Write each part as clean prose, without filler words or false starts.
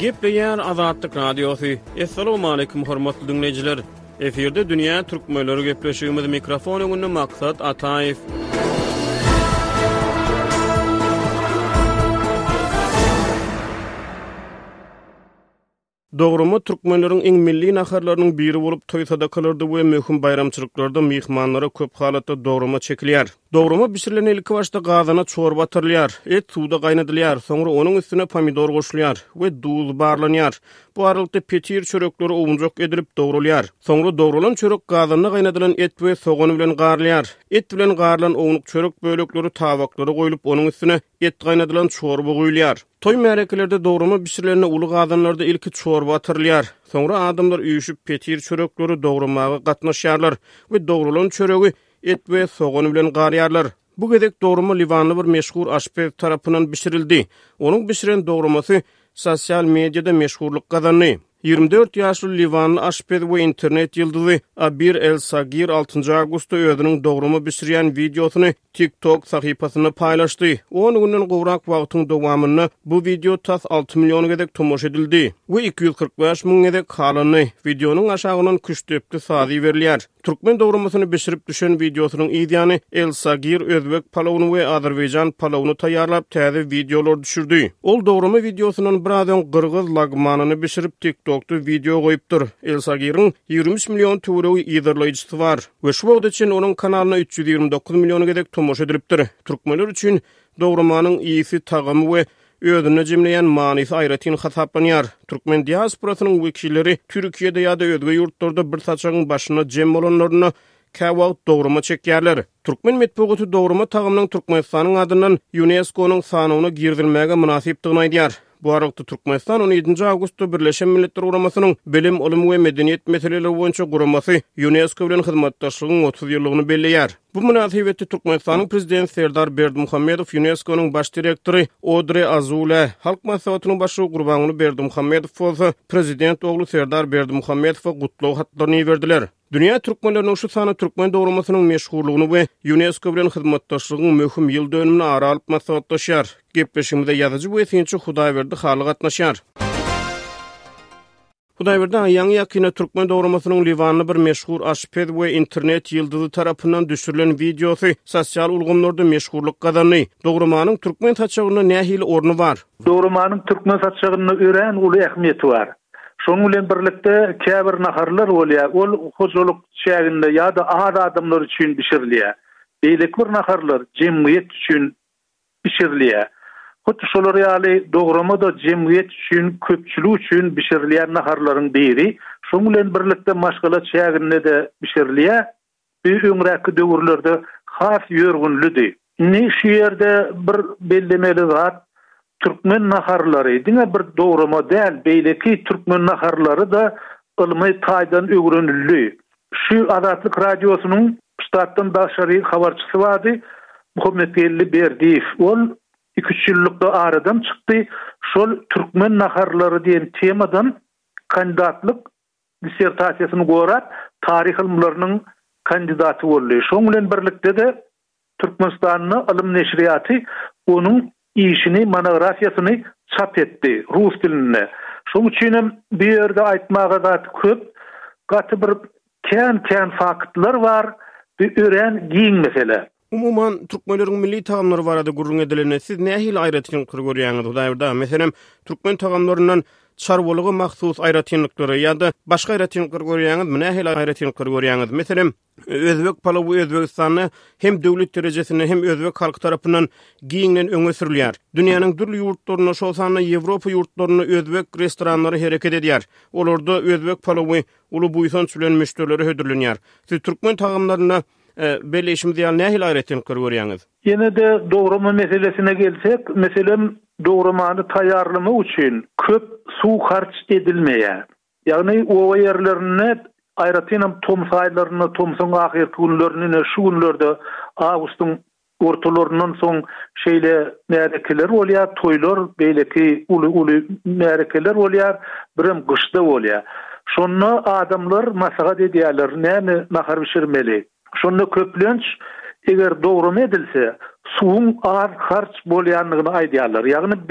Gepleýär Azatlyk Radiosu. Assalamu alaykum hormatly dinleyijiler. Eferde dünýä türkmenleri gepleşigimiz mikrofon öňünde maksat Ataýew. Dogrumy türkmenleriň iň milli naharlarynyň biri bolup toý sadakalarda we möhüm bayramçylyklarda mehmanlara köp halatda dogrumy çekilýär. Dogrumy bişirilen ilki başda gazana çorba atyrylýar, et suwda gaýnadylýar, soňra onuň üstüne pomidor goşulýar we duz barlanýar. Bu aralykda petir çörekleri owunjak edilip dogrulýar. Soňra dogrulan çörek gazana gaýnadylan et we soğan bilen garlýar. Et bilen garlan owunluk çörek bölekleri tabaklara goýulyp onuň üstüne et gaýnadylan çorba goýulýar. Toy märekelerde dogrumy bişirilen uly gazanlarda ilki çorba atyrylýar. Soňra adamlar üýüşüp petir çörekleri dogrumaga gatnaşýarlar we dogrulan çöregi et we soğan bilen garýarlar. Bu gedek dogrumy Livanly bir meşhur aşpez tarapyndan bişirildi. Onuň bişirilen dogrumasy sosial mediada meşhurlyk kazandy. 24 ýaşly Livanly aşpez we internet ýyldyzy Abir El-Sagir 6 awgustda özüniň dogrumy bişirýän videosyny TikTok sahypasyna paýlaşdy. 10 günden gowrak wagtyň dowamyny bu video tas 6 million gedek tomoş edildi. We 245 000 gedek halany videonyň aşagyndan küçtepli sazy berilýär. Türkmen dogrumasyny bişirip düşen videosynyň ýa-ni El-Sagir özbek palawyny we Azerbaýjan palawyny taýýarlap täze videolar düşürdi. Ol dogrumy videosynyň birazdan Gırgyz lagmanyny bişirip TikTokda video goýupdyr. El-Sagir'in 23 million töwereği ýerleýijisi bar. We şu wagt üçin onuň kanalyna 329 million gedek tomoş edilipdir. Türkmenler üçin dogrumanyň ýygy tagamy we özüne jemleýän manysy aýratyn hasaplanýar. Türkmen diasporasynyň wekilleri Türkiýede ýa-da özge ýurtlarda bir saçagyň başyna jem bolanlaryny käwagt dogruma çekýärler. Türkmen medeniýeti dogruma tagamynyň Türkmenistanyň adyndan UNESCO-nyň sanawyna girdilmäge münasipdigini aýdýar. Bu arada Türkmenistan 17 awgustda Birleşen Milletler Guramasının bilim, ulum we medeniyet meseleleri boýunça guramasy UNESCO bilen hyzmatdaşlygyň 30 ýyllygyny belleýär. Bu münasibetde Türkmenistanyň prezidenti Serdar Berdimuhammedow, UNESCO-nyň baş direktori Audrey Azoulay, halk maslahatynyň başy Gurbanyny Berdimuhammedow prezident oglu Serdar Berdimuhammedowa gutlaw hatlaryny berdiler. Dünýä türkmenleriniň şu sany türkmen dogrumasynyň meşhurlygyny we UNESCO bilen hyzmatdaşlygyň möhüm ýyl dönümini ara alyp maslahatdaşýar. Gepleşigimizde ýazyjy bu esinçi Hudaýberdi haly gatnaşýar. Hudaýberde ýaňy ýakyna türkmen dogrumasynyň Livanly bir meşhur aşpez we internet ýyldyzy tarapyndan düşürilen videosy sosial ulgamlarda meşhurlyk kazandy. Dogrumanyň türkmen saçagyna nähili orny bar? Dogrumanyň türkmen saçagyna ören uly ähmiýeti bar. Şonuň bilen birlikde käbir naharlar bolýar. Ol hoşuluk şäherinde ýa-da az adamlar üçin bişirilýär. Beýleki bir naharlar jemgyýet üçin bişirilýär. Hutda şolar ýaly dogruma da jemgyýet üçin, köpçülik üçin bişirilýän naharlaryň biri. Şonuň bilen birlikde maşgala şäherinde de bişirilýär. Bir öňräki döwürlerde has ýörgünlüdi. Ne şu ýerde bir bellemeli zat Türkmen naharlary diňe bir dogruma däl, beýleki Türkmen naharlary da ilmi taýdan öwrenildi. Şu Azatlyk Radiosynyň ştatdan daşary habarçysy bardy, Muhammed Gelli Berdiýew. Ol 2-3 ýyllykda aradan çykdy. Şol Türkmen naharlary diýen temadan kandidatlyk dissertasiýasyny goýap, taryh ilmlarynyň kandidaty boldy. Şoň bilen birlikde de Türkmenistanyň ilim neşriýaty onuň işini, monografiýasyny çap etdi rus dilinde. Şoň üçin bu ýerde aýtmaga da köp gaty bir kän faktlar bar, bir ören giň mesele. Umuman türkmenleriň milli tagamlary barada gurrun edilen siz nähili aýratynlyk görýäňiz? Hudaýberdi, meselem türkmen tagamlaryndan çarwalygy mahsus aýratynlyklary ýa-da başga aýratynlyklary görýäňiz, nähili aýratynlyklary görýäňiz? Meselem özbek palawy Özbegistanyny hem döwlet derejesinde hem özbek halky tarapyndan giňden öňe sürilýär. Dünýäniň dürli ýurtlaryna, şol sany Ýewropa ýurtlaryna özbek restoranlary hereket edýär. Olarda özbek palawy uly buýsanç bilen müşterileri hödürlenýär. Siz türkmen tagamlaryna belleşimiz ýaly nähili aýratynlyklary görýäňiz? Ýene de dogruma meselesine gelsek, meselem dogrumany taýýarlama üçin köp suw harç edilmeýär. Ýagny o ýerlerine aýratynam tomsaýlaryna, tomsaň ahyrky günlerine, şu günlerde awgustyň ortalaryndan soň şeýle märekeler bolýar, toýlar, beýleki uly märekeler bolýar, birim gyşda bolýar. Şonu adamlar maslahat edýärler, näme nahar bişirmeli. Şonu köplenç eger dogrum edilse, suwun ar harç bolýanlygyny aýdýarlar. Ýagny bir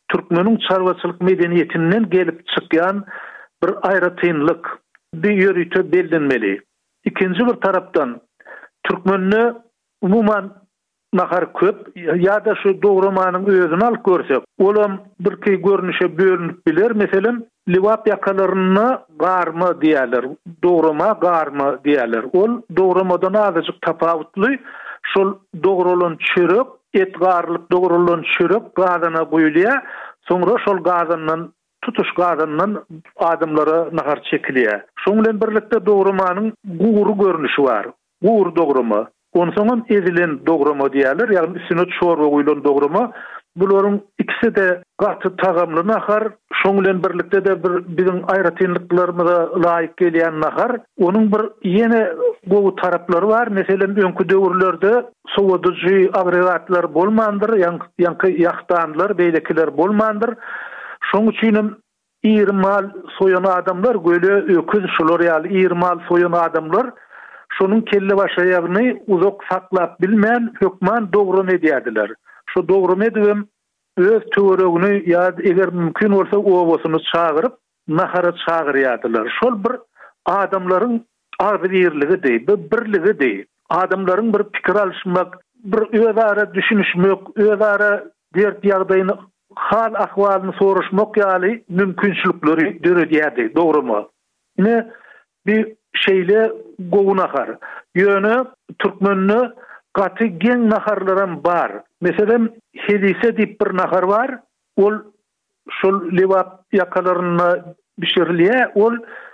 Türkmenin çarwaçylyk medeniyetinden gelip çykýan bir aýratynlyk, bir ýörüte bellenmeli. İkinji bir tarapdan Türkmenni umuman nahar köp ýa-da şu dogrumanyň özüni alyp görsek, olam birki görnüşe bölünip biler. Meselem, liwap yakalaryny garmy diýerler, dogruma garmy diýerler. Ol dogramadan azajyk tapawutly, şol dogrolan çörek, et garlyp dogrolan çörek gazyna goýulýar. Soňra şol gazyndan tutuş gazyndan adamlara nahar çekilýär. Şoň bilen birlikde dogrumanyň guuru görnüşi bar. Guur dogruma. Onsoň ezilen dograma diýerler, ýagny üstüne çorba goýulan dograma. Bularyň ikisi de gaty tagamly nahar, şoň bilen birlikde de bizim aýratynlyklarymyza laýyk gelýän nahar. Onuň bir ýene gowy taraplary bar. Meselem, öňkü döwürlerde sowadyjy agregatlar bolmandyr, ýa-da ýakdanlar, beýlekiler bolmandyr. Şoň üçin ýermal soýan adamlar, göle öküz şolar ýaly ýermal soýan adamlar şonun kelle başaýagyny uzak saklap bilmän hökman dograma edýärdiler. Şu dograma edýän öz töweregini ýa-da eger mümkin bolsa owasyny çagyryp nahara çagyrýardylar. Şol bir adamlaryň agzyrligi diýip, birligi diýip, adamlaryň bir pikir alşmak, bir özara düşünüşmek, özara dert ýagdaýyny hal ahwalyny soraşmak ýaly mümkinçilikleri döredýärdi dograma. Ine bir şeýle gowy nahar. Ýöne Türkmenni gaty geň naharlaram bar. Meselem, hedise diýip bir nahar bar. Ol şol liwap ýakalaryny bişirilýär. Ol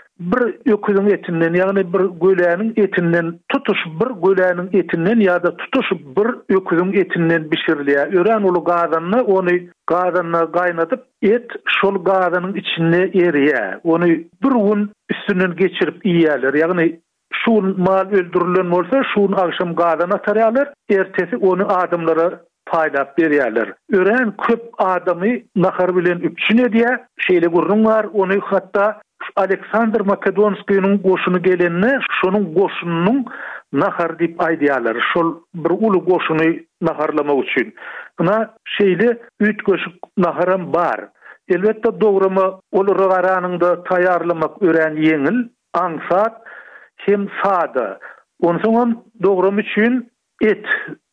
bir öküzüň etinden, ýagny bir göläniň etinden, tutuş bir göläniň etinden ýa-da tutuş bir öküzüň etinden bişirilýär. Ören ulu gazanyny, ony gazanyna gaýnatyp, et şol gazanyň içinde erýär. Ony bir gün üstünden geçirip ýýärler. Ýagny şu mal öldürilen bolsa, şuň agşam gazana atarýarlar, ertesi onu adamlara paýlap berýärler. Ören köp adamy nahar bilen üpçün edýär. Şeýle gurrun bar, ony hatda Aleksandr Makedonskiýanyň goşuny gelenine şonuň goşunynyň nahar diýip aýdýarlar. Şol bir uly goşuny naharlamak üçin. Buna şeýle üç goşuk naharam bar. Elbetde dograma olary garanyňda taýýarlamak ören ýeňil, aňsat hem sada. Onsoň dogram üçin et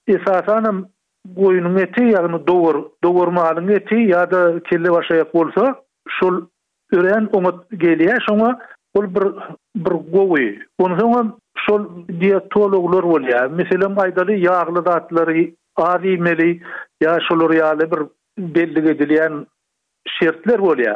esasan goýunyň eti, ýagny dogurmalyň eti ýa-da kelle başaýak bolsa, şol ören oňa gelýär, şoňa ol bir gowy. Onsoň şol diýetologlar bolýar. Meselem, aýdaly ýagly zatlary az ýemeli, ýa şolar ýaly bir belli edilýän şertler bolýar.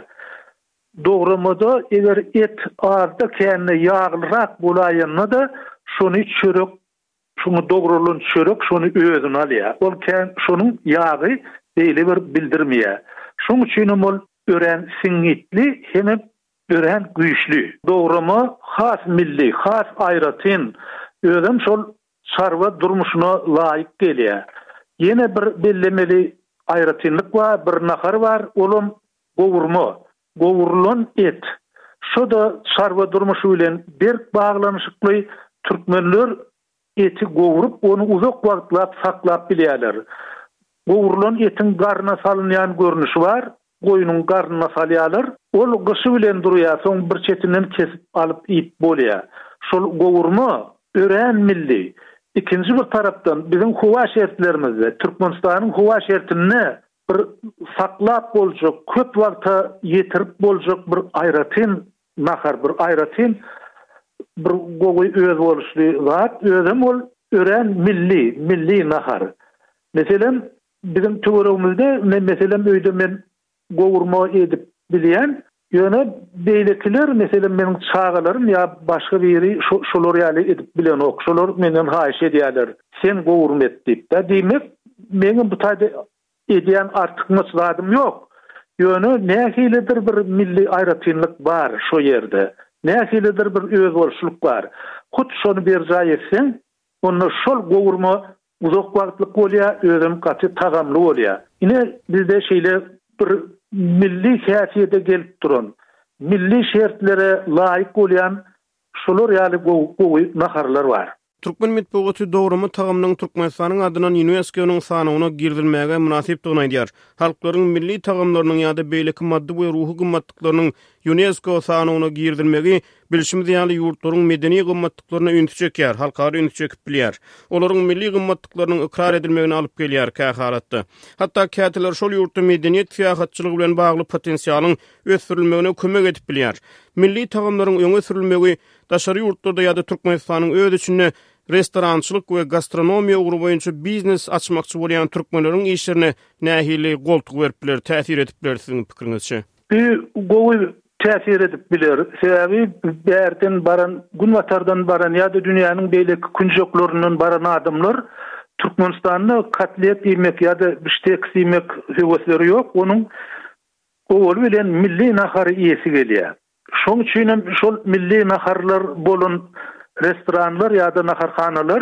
Dogramada eger et azda känne ýaglyrak bolaýanda da şonu çörek, şonu dogralan çörek şonu özüne alýar. Ol kän şonuň ýagy beýle bir bildirmeýär. Şoň üçin ol ören siňitli hem ören güýçli. Dograma has milli, has aýratyn, özüm şol çarwa durmuşuna laýyk gelýär. Ýene bir bellemeli aýratynlyk bar, bir nahar bar, olum gowurma, gowurulan et. Şo da çarwa durmuşy bilen berk baglanyşykly türkmenler eti gowurup onu uzak wagtlap saklap bilýärler. Gowurulan etin garna salynýan görnüşi bar. Goýunyň garnyna salýarlar. Ol gysy bilen durýar, soň bir çetinden kesip alyp ýyp bolýar. Şol gowurma ören milli. İkinji bir tarapdan bizim howa şertlerimizde Türkmenistanyň howa şertini bir saklap boljak, köp wagta ýetirip boljak bir aýratyn nahar, bir aýratyn bir gowy öz boluşly zat, özüm ol ören milli nahar. Meselem, bizim töweregimizde, meselem öýde men gowurma edip bilýän, ýöne beýlekiler, meselem meniň çagalarym ýa başga biri şolar ýaly edip bilen ok, şolar menden haýyş edýärler. Sen gowurma et diýip de diýmek, meniň bu taýda edýän artykmyş zadym ýok. Ýöne nähilidir bir milli aýratynlyk bar şo ýerde. Nähilidir bir öz bolşuluk bar. Hut şonu berjaý etseň, onu şol gowurma uzak wagtlyk bolýar, özüm gaty tagamly bolýar. Ine bizde şeýle bir milli häsiýete gelip duran, milli şertlere laýyk bolýan şolar ýaly gowy naharlar bar. Türkmen metbuaty dograma tagamynyň Türkmenistanyň adynan UNESCO-nyň sanawyna girdilmäge münasipdigini aýdýar. Halklaryň milli tagamlarynyň ýa-da beýleki maddi we ruhy gymmatlyklarynyň UNESCO sanawyna girdilmegi bilişim diýýäli ýurtlaryň medeni gymmatlyklaryna ünsü çekýär, halkary ünsü çekip bilýär. Olaryň milli gymmatlyklarynyň ikrar edilmegini alyp gelýär käharatda. Hatda käteler şol ýurtda medeniýet syýasatçylygy bilen bagly potensialyň ösürilmegine kömek edip bilýär. Milli tagamlaryň öňe sürilmegi daşary ýurtlarda ýa-da Türkmenistanyň öz içinde restorançylyk we gastronomiýa ugru boýunça biznes açmakçy bolýan türkmenleriň işlerine nähili goltuk berip biler, täsir edip biler siziň pikiriňizçe? Gowy täsir edip biler. Sebäbi bärden baran, günwatardan baran ýa-da dünýäniň beýleki künjekleriniň baran adamlar Türkmenistanyny katlet ýemek ýa-da biştek ýemek höwesleri ýok. Onuň ol bilen milli nahary ýesi gelýär. Şoň üçin şol milli naharlar bolan restoranlar ýa-da naharhanalar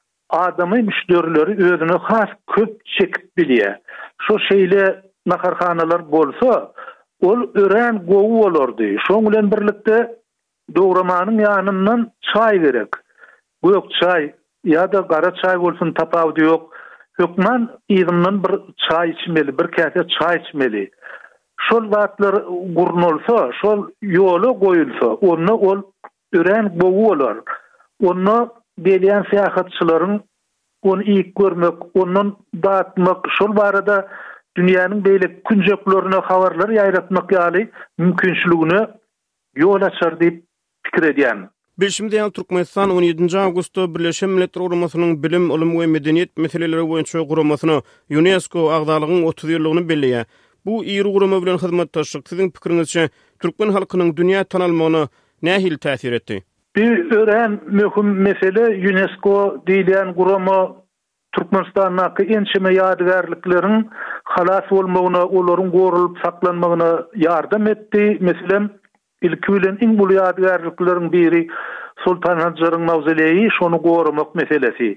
adamy müşterileri özüne has köp çekip bilýär. Şo şeýle naharhanalar bolsa, ol ören gowy bolardy. Şoň bilen birlikde dogramanyň ýanyndan çay gerek. Gök çay ýa-da gara çay bolsun tapawdy ýok. Hökman ýygyndan bir çay içmeli, bir käse çay içmeli. Şol wagtlar gurnolsa, şol ýola goýulsa, onu ol ören gowy bolar. Onu belýän syýasatçylaryň onu ilk görmek, ondan dağıtmak, şol barada dünýäniň beýleki künjeklerine habarlar ýaýratmak ýaly mümkinçiligine ýol açar diýip pikir edýän. Bilişim Türkmenistan 17 Awgustda Birleşen Milletler Guramasynyň bilim, ulum we medeniýet meseleleri boýunça guramasyny UNESCO agdalygyň 30 ýyllygyny belleýär. Bu iri gurama bilen hyzmatdaşlyk siziň pikiriňizçe türkmen halkynyň dünýä tanalmagyna nähili täsir etdi? Bir ören möhüm mesele UNESCO diýilen gurama Türkmenistanyň ençeme ýadygärlikleriň halas bolmagyna, olaryň gorulyp saklanmagyna ýardam etdi. Meselem ilki bilen iň bul ýadygärlikleriň biri Sultan Hajaryň mawzoleyi, şonu gorumak meselesi.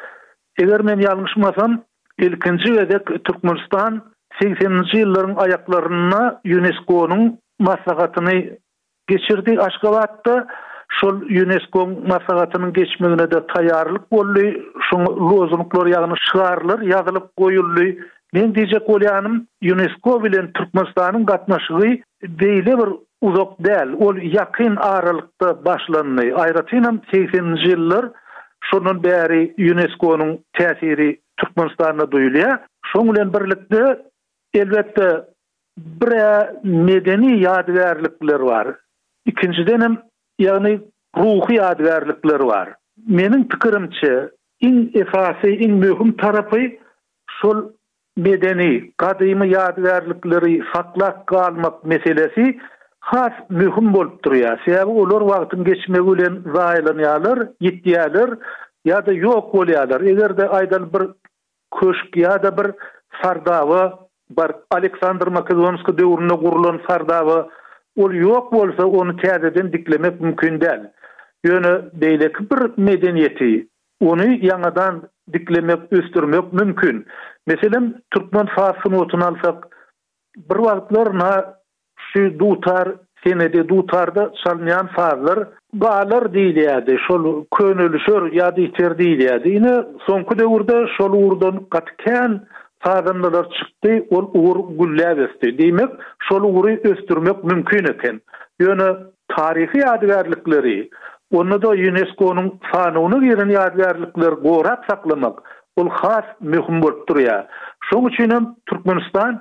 Eger men ýalňyşmasam, ilkinji gezek Türkmenistan 80-nji ýyllaryň aýaklaryna UNESCO-nyň maslahatyny geçirdi Aşgabatda. Şol UNESCO maslahatynyň geçmegine de taýýarlyk boldy. Şu lozunglary ýagny şygarlar ýazylyp goýuldy. Men diýjek bolýanym, UNESCO bilen Türkmenistanyň gatnaşygy beýle bir uzak däl, ol ýakyn aralykda başlandy. Aýratynam 80-nji ýyllar şonun bäri UNESCO-nyň täsiri Türkmenistana duýulýar. Şoň bilen birlikde elbetde bir medeni ýadygärlikler bar. İkinciden ýagny ruhy ýadygärlikler bar. Meniň pikirimçe iň esasy, iň möhüm tarapy şol medeni, gadymy ýadygärlikleri saklap galmak meselesi has möhüm bolup durýar. Sebäbi olar wagtyň geçmegi bilen zaýlanýarlar, ýitýärler ýa-da ýok bolýarlar. Egerde aýdal bir köşk ýa-da bir sardawy bar, Aleksandr Makedonski döwründe gurulan sardawy ol ýok bolsa, onu täzeden diklemek mümkin däl. Ýöne beýleki bir medeniýeti, onu ýangadan diklemek, östürmek mümkin. Meselem Türkmen farsını otun alsak, bir wagtlar şu dutar, senede dutarda çalınýan farzlar galar diýilýärdi. Şol könülüşür ýa-da iter diýilýärdi. Ine soňky döwürde şol urdan gatken farzlar çykdy, ol ugur gülläbesdi. Diýmek, şol ugury östürmek mümkin eken. Ýöne tarihi ýadygärlikleri, onu da UNESCO-nyň sanawyna giren ýadygärlikler gorap saklamak, ol has möhüm bolup durýar. Şoň üçin Türkmenistan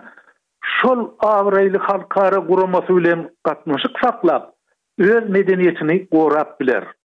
şol awraýly halkara guramasy bilen gatnaşyk saklap, öz medeniýetini gorap biler.